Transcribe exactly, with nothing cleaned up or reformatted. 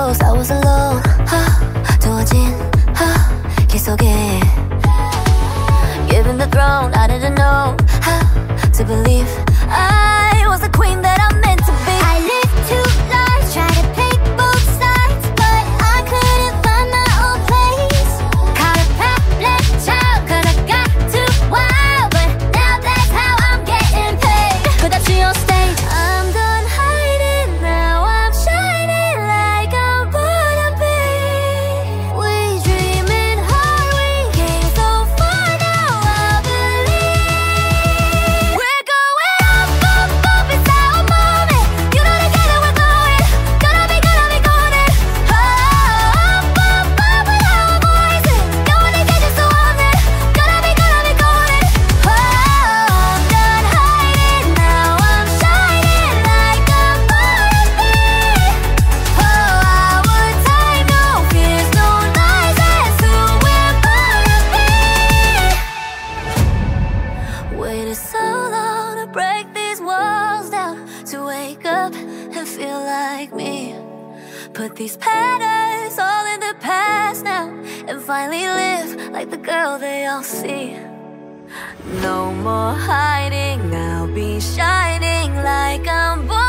close, I was alone. 두어진 길 속에 given the throne, I didn't know how to believe I was the queen that I'm meant to be. I lived two lives, tried to pick both sides, but I couldn't find my own place. Caught a problem child, cause I got too wild, but now that's how I'm getting paid. 끝없이 on stage, I'm done hiding, now I'm shining like I'm born to be. We dreaming hard, we came so far, now I believe we're going up, up, up, it's our moment. You know together we're going, gonna be, gonna be golden. Oh, up, up, up with our voices, going together so on it, gonna be, gonna be golden. Oh, I'm done hiding, now I'm shining like I'm born to be. Oh, our time, no fears, no lies, that's who we're born to be. Waited so long to break these walls down, to wake up and feel like me. Put these patterns all in the past now, and finally live like the girl they all see. No more hiding, I'll be shining like I'm born